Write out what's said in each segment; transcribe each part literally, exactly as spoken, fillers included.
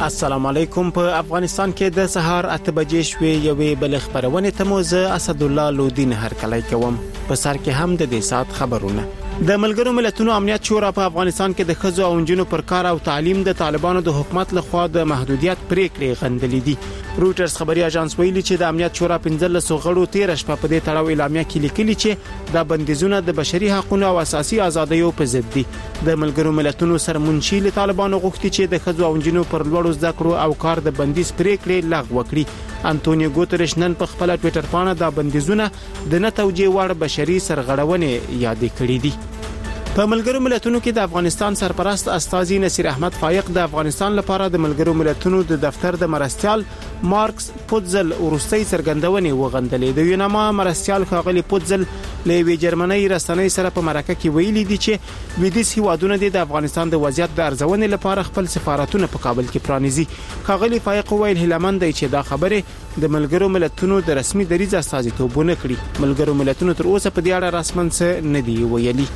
السلام علیکم. په افغانستان کې د سهار اته بجې شوې یوې بل خبرونه ته مو زه اسد الله لودین هرکلی کوم. په سر کې هم د دې سات خبرونه. د ملګرو ملتونو امنیت شورا په افغانستان کې د ښځو او نجونو پر کار او تعلیم د طالبانو د حکومت لخوا د محدودیت پریکړې غندلې دي. روټرز خبري اژانس ویلي چې د امنیت شورا پنځلس غړو تیر شپه په دې تړاو اعلامیه کې لیکلي چې د بندیزونه د بشري حقوقو او اساسي ازادیو په ضد دي. د ملګرو ملتونو سرمنشي له طالبانو غوښتي چې د ښځو او نجونو پر لوړو زده کړو او کار د بندیز پریکړې لغوه کړي. انټونیو ګوتریش نن په خپل ټوئیټر باندې د بندیزونه د نه توجیه وړ بشري سرغړونې یاد کړې دي. په ملګرو ملتونو کې د افغانستان سرپرست استاذي نصیر احمد فایق د افغانستان لپاره د ملګرو ملتونو د دفتر د مرستيال مارکس پوتزل ورستي سرګندونې وغندلې. د یوناما مرستيال خاغلی پوتزل له وی جرمنۍ رسنۍ سره په مرکه کې ویلي دي چې ویدیس هیوادونه د افغانستان د وضعیت د ارزونې لپاره خپل سفارتونه په کابل کې پرانیزي. خاغلی فایق ویل هیلمن دی چې دا خبره د ملګرو ملتونو د رسمي دریځ استازیتوب نه کړي. ملګرو ملتونو تر اوسه په دې اړه رسمن څه نه دی ویلي.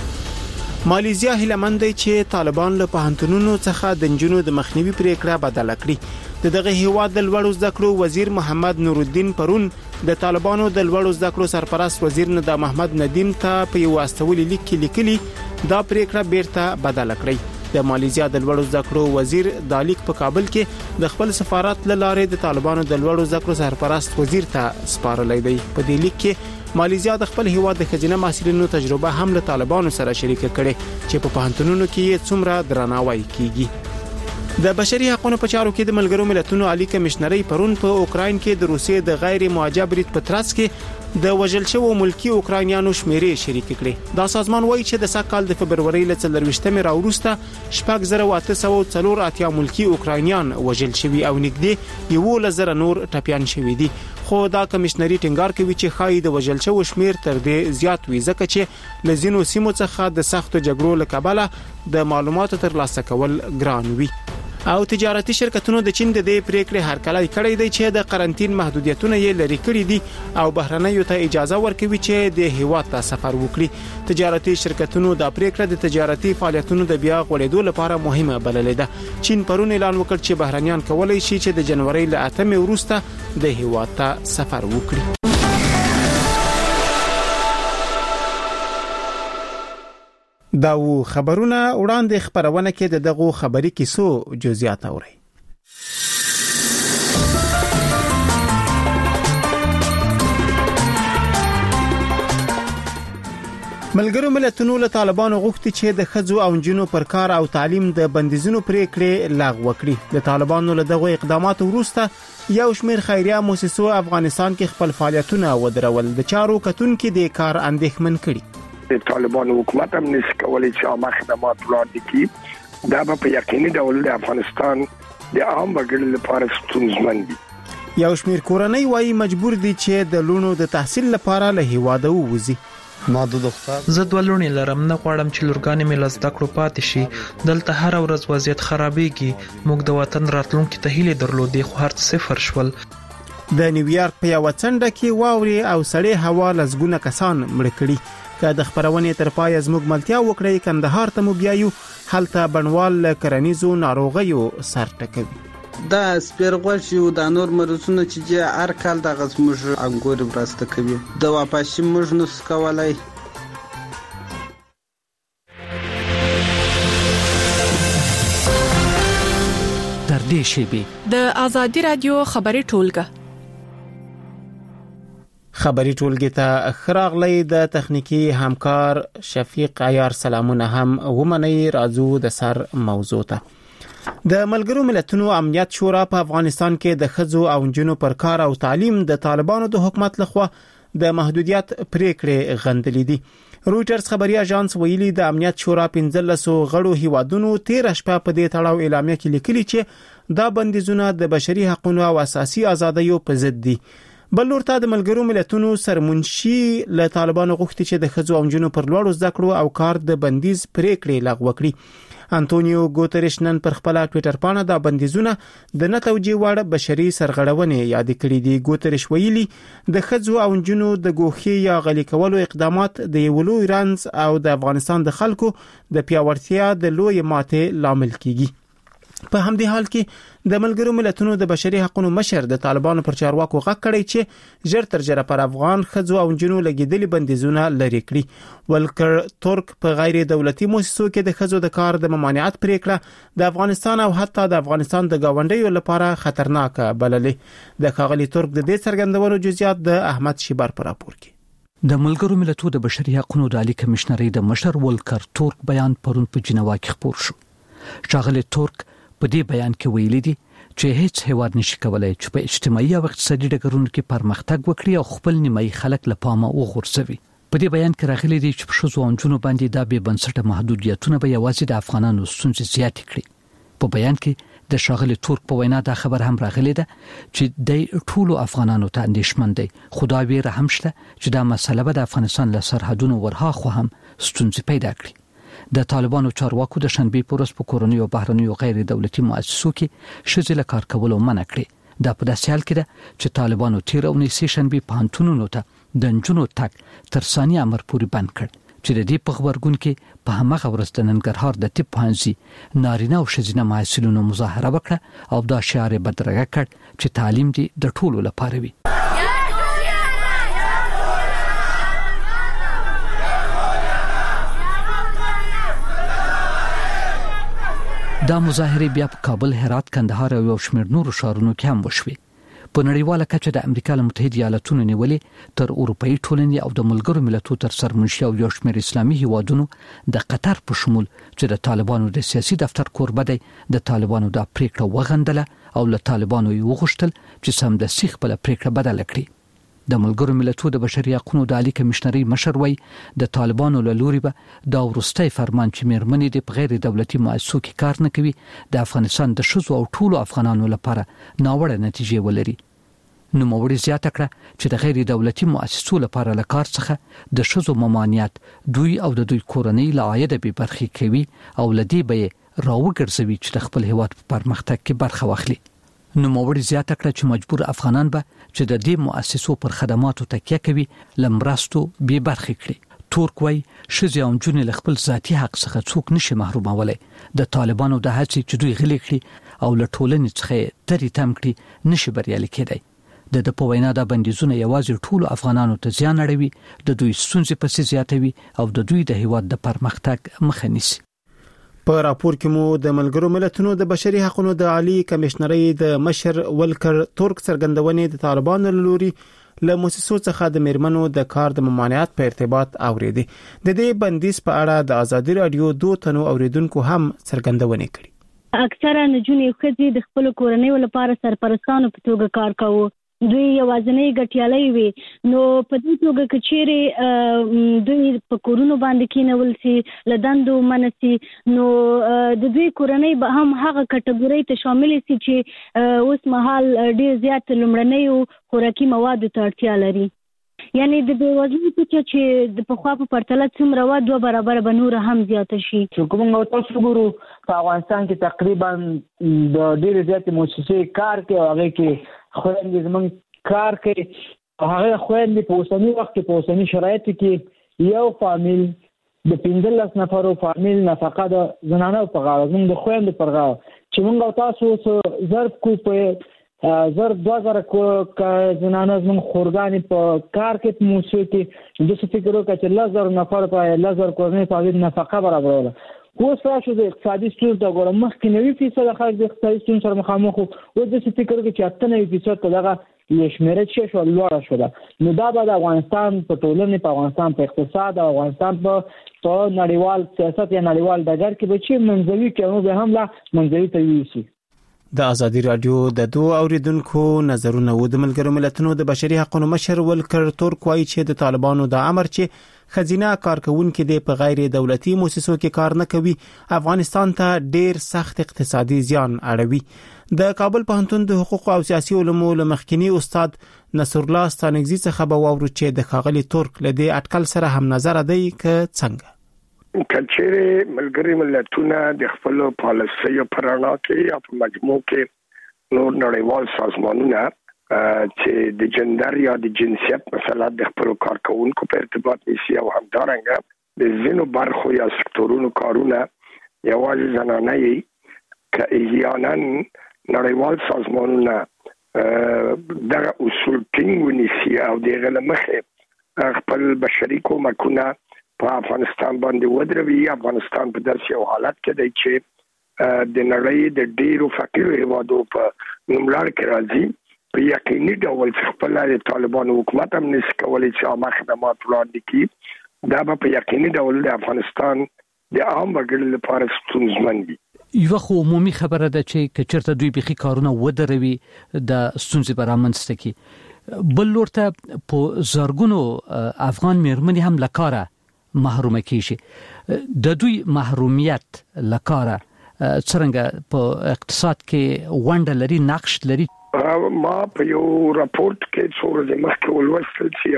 ماليزیا هیلمن دی چې طالبان له پوهنتونونو څخه د نجونو د مخنیوي پریکړه بدل کړي. د دغه هیواد د لوړو زده کړو وزیر محمد نور الدین پرون د طالبانو د لوړو زده کړو سرپرست وزیر ندا محمد ندیم ته په یو استولي لیک کې لیکلي دا پریکړه بیرته بدل کړي. د ماليزیا د لوړو زده کړو وزیر د لیک په کابل کې د خپل سفارت له لارې د طالبانو د لوړو زده کړو سرپرست وزیر ته سپارلې دی. په دې لیک کې ماليزیا د خپل هیواد د خزینه محصلینو تجربه هم له طالبانو سره شریک کړي چې په پوهنتونونو کې څومره درناوی کیږي. د بشري حقوقو په چارو کې د ملګرو ملتونو عالی کمشنري پرون په اوکراین کې د روسیې د غیر معجب ریت په ترڅ کې د وژل شوو ملکی اوکراینیانو شمیرې شریک کړي. دا سازمان وایي چې د سکهال د فبرवरी ل څلرويشتمې راوروسته شپږ زره اته سوه څلور اتیا ملکی اوکراینیان وژل شوي او نږدې یو لزر نور ټپيان شوي دي. خو دا کمشنري ټینګار کوي چې خای د وژل شوو شمیر تر دې زیات وي ځکه چې لزینو سیمو څخه د سختو جګړو لکبله د معلوماتو ترلاسه کول ګران وي. او تجارتي شرکتونو د چین د دې پریکړې هرکلی کړی دی چې د قرنټین محدودیتونه یې لري کړی دي او بهرنیو ته اجازه ورکوي چې د هیواد ته سفر وکړي. تجارتي شرکتونو د پریکړه د تجارتي فعالیتونو د بیا غوړېدو لپاره مهمه بللې ده. چین پرون اعلان وکړ چې بهرنیان کولای شي چې د جنوري ل اتمې وروسته د هیواد ته سفر وکړي. دا و خبرونه وړاندې خبرونه کې د دغه خبري کیسو جزئیات اوري. ملګرو ملتونو له طالبانو غوښتي چې د ښځو او نجونو پر کار او تعلیم د بندیزونو پریکړې لغوه کړي. د طالبانو له دغه اقداماتو وروسته یو شمېر خیریه مؤسسو افغانستان کې خپل فعالیتونه ودرول. د چارو کتونکو د کار اندېښمن کړي. د طالبانو حکومت هم نشي کولای چې عامه خدمات وړاندې کړي. دا به په یقیني ډول د افغانستان د عام وګړو لپاره ستونزمن وي. یو شمېر کورنۍ وايي مجبور دي چې د لونو د تحصیل لپاره له هیواده ووزي. ما د دختر زه دوه لونی لرم، نه غواړم چې لورګانې مې له زده کړو پاتې شي. دلته هر ورځ وضعیت خرابېږي. موږ د وطن راتلونکي ته هیله درلودې خو هر څه صفر شول. د نیویارک په یو څنډه کې واوري او سړې هوا لزګونه کسان مړ کړي. که د خبرونې تر پای زموږ ملتیا وکړي کندهار ته مو بیایو هلته بنوال کرنیزو ناروغیو سر ټکوي. دا سپیرغوښي او د نور مرزونه چې هر کال د غزموج انګور براسته کوي د واپاشي موږ نس کولای. تر دې شی د ازادي رادیو خبري ټولګه خبري ټولګي ته خراغلی د تخنیکی همکار شفیق عیار سلامونه هم ومني. راځو د سر موضوع ته. د ملګرو ملتونو امنیت شورا په افغانستان کې د ښځو او نجونو پر کار او تعلیم د طالبانو د حکومت لخوا د محدودیت پریکړې غندلې دي. روټرز خبري اژانس ویلي د امنیت شورا پنځلس غړو هیوادونو تیر شپه په دې تړاو اعلامیه کې لیکلي چې دا بندیزونه د بشري حقوقو او اساسي ازادیو په ضد دي. بل ورته د ملګرو ملتونو سرمنشي له طالبانو غوښتي چې د ښځو او نجونو پر لوړو زده کړو او کار د بندیز پریکړې لغوه کړي. انټونیو ګوتریش نن پر خپل ټوئیټر باندې دا بندیزونه د نه توجیه وړ بشري سرغړونې یاد کړې دي. ګوتریش ویلي د ښځو او نجونو د ګوښې یا غلي کولو اقدامات د یو لوی رنځ او د افغانستان د خلکو د پیاوړتیا د لوی ماته لامل کیږي. په همدې حال کې د ملګرو ملتونو د بشري حقوقو مشر د طالبانو پر چارواکو غږ کړی چې ژر تر ژره پر افغان ښځو او نجونو لګیدلي بندیزونه لري کړي. ولکر ترک په غیر دولتي مؤسسو کې د ښځو د کار د ممانعت پریکړه د افغانستان او حتی د افغانستان د گاونډیو لپاره خطرناک بللې. د ښاغلي ترک د دې څرګندونو جزئیات د احمد شیبر پر راپور کې. د ملګرو ملتونو د بشري حقوقو د عالی کمشنري د مشر ولکر ترک بیان پرون په جنیوا کې خپور شو. ښاغلي ترک په دې بیان کې ویلي دي چې هیڅ هیواد نشي کولای چې په اجتماعي او اقتصادي ډګرونو کې پرمختګ وکړي او خپل نیمایي خلک له پامه وغورځوي. په دې بیان کې راغلي دي چې په ښځو او نجونو باندې دا بې بنسټه محدودیتونه به یوازې د افغانانو ستونزې زیاتې کړي. په بیان کې د ښاغلي ترک په وینا دا خبر هم راغلی ده چې د ټولو افغانانو ته اندېښمن دي، خو دا ویره هم شته چې دا مسله به د افغانستان له سرحدونو ورهاخوا هم ستونزې پیدا کړي. د طالبانو چارواکو د شنبې په ورځ په کورنۍ او بهرنیو غیر دولتي مؤسسو کې ښځې له کار کولو منع کړې. دا په داسې حال کې ده چې طالبانو تیر اونۍ سه شنبې پوهنتونونو ته د نجونو تګ تر ثاني امر پورې بند کړ چې د دې په خبرګون کې په همغه ورځ د ننګرهار د طب پوهنځي نارینه او ښځینه محصلینو مظاهره وکړه او دا شعار بدرګه کړ چې تعلیم دې د ټولو لپاره وي. دا مظاهره بیا په کابل، هرات، کندهار او یو شمېر نورو ښارونو کې هم وشوې. په نړیواله کچه د امریکا له متحده ایالاتونو نیولې تر اروپאי ټولنې او د ملګرو ملتونو تر سرمنشي او یو شمېر اسلامي هیوادونو د قطر په شمول چې د طالبانو د سیاسي دفتر کوربه دی د طالبانو د پریکړه وغندله او له طالبانو یې وغوښتل چې سمدستي خپله پریکړه بدله کړي. د ملګرو ملتونو د بشري حقوقو د عالی کمشنري مشر وای د طالبانو له لوري به دا ورستۍ فرمان چې مېرمنې د غیر دولتي مؤسسو کې کار نه کوي د افغانستان د ښځو او ټولو افغانانو لپاره ناوړه نتیجې ولري. نو موړي زیاته کړه چې د غیر دولتي مؤسسو لپاره له کار څخه د ښځو ممانعت دوی او د دوی کورنۍ له عاید به برخې کوي او لدی به راوګرځوي چې د خپل هیواد په پرمختګ کې برخه واخلي. نو موړي زیاته کړه چې مجبور افغانان به چې د دې مؤسسو پر خدماتو تکیه کوي لمرستو به برخې کړي. ترک وای ښځې او نجونې له خپل ذاتي حق څخه څوک نشي محرومولای. د طالبانو د هڅې چې دوی غلي کړي او له ټولنې څخه تری تم کړي نشي بریالي کېدای. د د په وینا د بندیزونه یوازې ټولو افغانانو ته زیان اړوي، د دوی ستونزې پسې زیاتوي او د دوی د هیواد د پرمختګ مخه نیسي. په راپور کې مو د ملګرو ملتونو د بشري حقوقو د عالی کمشنري د مشر ولکر ترک څرګندونې د طالبانو لوري له مؤسسو څخه د میرمنو د کار د ممانعت په ارتباط اوریدي. د دې بندیز په اړه د ازادي رادیو دوه تنو اوریدونکو هم څرګندونې کړې. اکثره نجونې ښځې د خپل کورنۍ لپاره سرپرستانو په توګه کار کوي. دوی یوازینی ګټیالي وي، نو په دې توګه کې چیرې دوی په کورونو باندې کېنول سي لدندو منسي، نو د دوی کورنۍ به هم هغه کټګوري ته شامل سي چې اوس مهال ډیر زیات لمړنۍ خوراکي مواد ته اړتیا لري. یعنی د بیوزلۍ کچه چې د پخوا په پرتله څومره و دوه برابر به نور هم زیات شي. چې کوم تاسو ګورو په افغانستان کې تقریبا د ډیر زیات موسسې کار کوي، هغه کې خويندې زمونږ کار کوي او هغه خويندې په اوسني وخت کې په اوسني شرایطو کې یو فامیل د پنځلس نفرو فامیل نفقه د زنانو په غاړه، زموږ د خويندو پر غاړه چې موږ تاسو ضرب کو په زر دوه زره کو زنانو زموږ خورګانې په کار کې په موسسو کې د څه فکر وکړه چې لس زره نفر په لس زره کورنۍ په نفقه برابروله. اوس راشو د اقتصادي ستونزو ته ګورم، مخکې نوي فیصد خلک د اقتصادي ستونزو سره مخامخ وو، اوس داسې فکر وکړي چې اته نوي فیصد ته دغه یې شمېره چې شوه لوړه شوله. نو دا به د افغانستان په ټولنې، په افغانستان په اقتصاد او افغانستان په په نړیوال سیاست یا نړیوال ډګر کې به چې منځوي کړنو به هم لا منځوي ته یوسي. د ازادي رادیو د دوه اوریدونکو نظرونه و. د ملګرو ملتونو د بشري حقوقو مشر ولکر ترک وایي چې د طالبانو د امر چې خزینه کارکونکو د په غیر دولتي مؤسسو کې کار نه کوي افغانستان ته ډیر سخت اقتصادي زیان اړوي. د کابل پوهنتون د حقوق او سیاسي علومو لمخکینی استاد نصر الله ستانګزي څخه به واورو چې د خاغلی ترک لدی اټکل سره هم نظر دی ک څنګه کچېره ملګری ملتونه د خپل پالیسي پرانا کې یا په مجموع کې نور نړیوال سازمانونه چې د جندر یا د جنسیت مثلا د خپل کارکونکو په ارتباط نشي او همدارنګه د زینو برخو یا سکتورونو کارونه یوازې زنانه یې که احیانا نړیوال سازمانونه دغه اصول ټینګ ونیسي او دغه لمخه خپل بشري کومکونه په افغانستان باندې ودروي. افغانستان په داسې یو حالت کې دی چې د نړۍ د ډیرو فقیرو هیوادو په نوملړ کې راځي. په یقیني ډول خپل د طالبانو حکومت هم نشي کولی چې عامه خدمات وړاندې کړي. دا به په یقیني ډول د افغانستان د عام وګړو لپاره ستونزمن وي. یو خو عمومي خبره ده چې کچرته دوی بخي کارونه ودروي د ستونزې برامنځته کی. بل لورته په زرګونو افغان میرمنې هم لکاره محروم کیږي. د دوی محرومیت لکاره څنګه په اقتصاد کې ونډه لري، نقش لري؟ ما په یو راپورټ کې څو ورځې مخکې ولوستل چې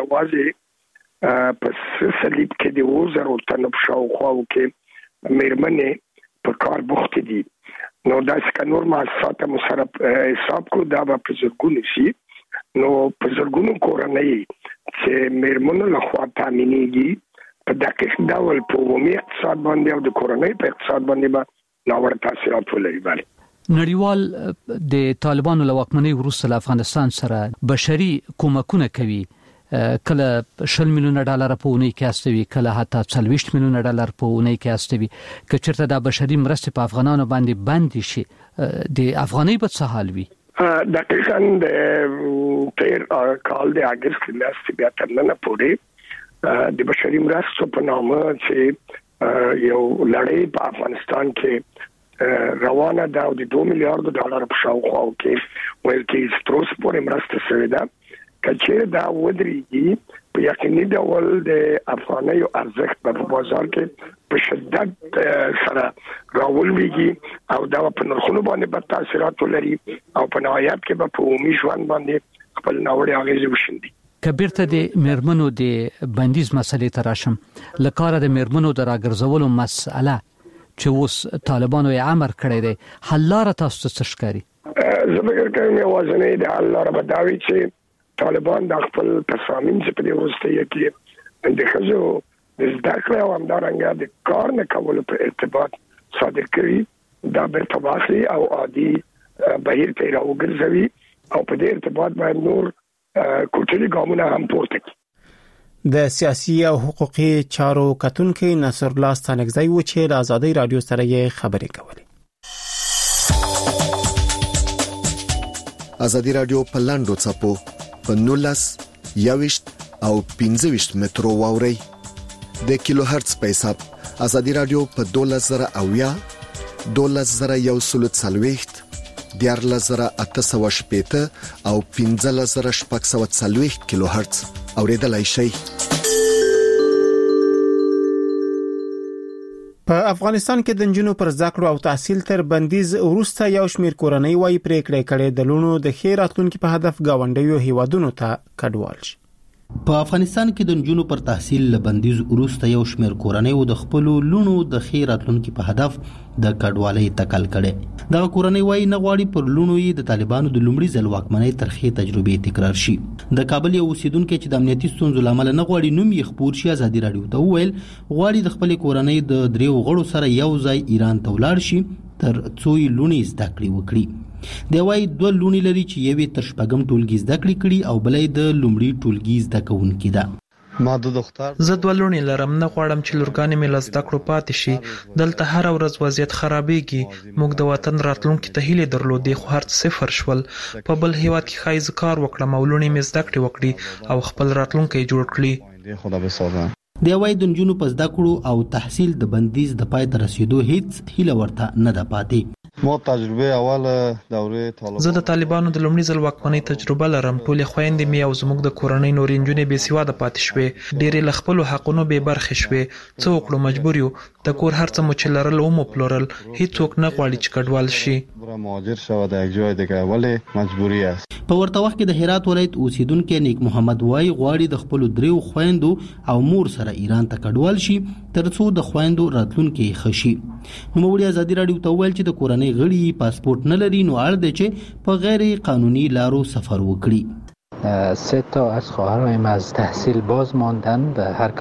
یوازې په سلیب کې د وزرو تنو په شاوخواو کې میرمنې په کار بوخت دي. نو دا څنګه نور مؤسسات مو سره حساب کو دا به په زرګونو شي. نو په زرګونو کورنۍ چې میرمنو له خوا تامینېږي په دقیق ډول په عمومي اقتصاد باندې او د کورنۍ په اقتصاد باندې به ناوړه تاثیرات ولري. بله نړیوال د طالبانو له واکمنۍ وروسته له افغانستان سره بشري کومکونه کوي. کله شل میلیونه ډالر په اونۍ کې استوي، کله حتی څلوېښت میلیونه ډالر په اونۍ کې استوي. که چېرته دا بشري مرستې په افغانانو باندې بند شي د افغانۍ به څه حال وي؟ دقیقاً د تیر کال د اګست میاشتې بیا تر ننه پورې د بشري مرستو په نامه چې یو لړۍ په افغانستان کې روانه ده او د دوه میلیارډ ډالر په شاوخوا کې ویل کېږي تر اوسه پورې مرسته شوې ده. کچې دا ودرېږي په یقیني ډول د افغانیو ارزښت په بازار کې په شدت سره راولويږي او دا په نرخونو باندې به تاثیرات ولري او په نهایت کې به په عمومي ژوند باندې خپل ناوړه اغېزې وشيندي. کبیرته د میرمنو د بندیز مسلې ته راشم. لکاره د میرمنو د راګرځولو مسأله چې اوس طالبانو یې امر کړی دی، حل لاره تاسو ته څه ښکاري؟ زه فکر کوم یوازینۍ د حل لاره به دا وي چې طالبان د خپل تصامیم چې په دې وروستیو کې د ښځو د زده کړې او همدارنګه د کار نه کولو په ارتباط صادر کړي دا بیرته واخلي او عادي بهیر ته راوګرځوي او په دې ارتباط باید نور کوچني ګامونه هم پورته کړي. د سیاسي او حقوقي چارو کتونکي نصر الله ستانکزی و چې د آزادۍ رادیو سره یې خبرې کولې. آزادۍ رادیو په لاندو څپو په نولس یاوشت او پنځه ویشت مترو واوري د کیلو هرتز په حساب. آزادۍ رادیو په دولس زره اویا، دولس زره یو سل څلوېښت، دیارلس زره اته سوه شپېته او پنځلس زره شپږ سوه څلوېښت کیلو هرتز اوریدلای شئ. په افغانستان کې د نجونو پر زده کړو او تحصیل تر بندیز وروسته یو شمېر کورنۍ وايي پریکړې کړې د لونو د خیر راتلونکو په هدف گاونډیو هیوادونو ته کډوال شي. په افغانستان کې د نجونو پر تحصیل له بندیز وروسته یو شمېر کورنۍ د خپل لونو د خیر راتلونکو په هدف د کډوالۍ تکل کړي. دا کورنۍ وايي نه غواړي پر لونو یې د طالبانو د لومړي ځل واکمنۍ ترخې تجربې تکرار شي. د کابل یو اوسیدونکو چې د امنیتي ستونزو لامل نه غواړي نوم یې خبر شي آزادۍ رادیو ته وویل غواړي د خپل کورنۍ د دریو غړو سره یو ځای ایران ته ولاړ شي تر څو یې لونی زده کړې وکړي. دی وايي دوه لونی لري چې یوې تر شپږم ټولګي زده کړې کړي او بلې د لومړي ټولګي زده کوونکې ده. ما د دختر زه دوه لونی لرم، نه غواړم چې لورګانې مې له زده کړو پاتې شي. دلته هر ورځ وضعیت خرابېږي. موږ د وطن راتلونکي ته هیلې درلودې خو هر څه صفر شول. په بل هیواد کې ښایي زه کار وکړم او لونی مې زده کړې وکړي او خپل راتلونکی جوړ کړي. دی وايي د نجونو په زده کړو او تحصیل د بندیز د پای ته رسیدو هیڅ هیله ورته نه ده پاتې. مو تجربه اوله دورې طالبان زه د طالبانو د لومړي ځل واکمنۍ تجربه لرم. ټولې خويندې مې او زموږ د کورنۍ نورې نجونې بې سواده پاتې شوې. ډېرې له خپلو حقونو بې برخې شوې. څه وکړو، مجبور یو. د کور هر څه مو چې لرل او مو پلورل. هیڅوک نه غواړي چې کډوال شي. مهاجر شوه د یک جای دیگه ولی مجبوری است. په ورته وخت کې د هرات ولایت اوسیدونکو نیک محمد وای غواړي د خپل دریو خويندو او مور سره ایران ته کډوال شي ترڅو د خويندو راتلونکي خشي. نو موږ آزادۍ رادیو ته ویل چې د کورنۍ غړي پاسپورت نه لري نو اړ دي چې په غیر قانوني لارو سفر وکړي. سه تا از خواهرم از تحصیل باز ماندن و هر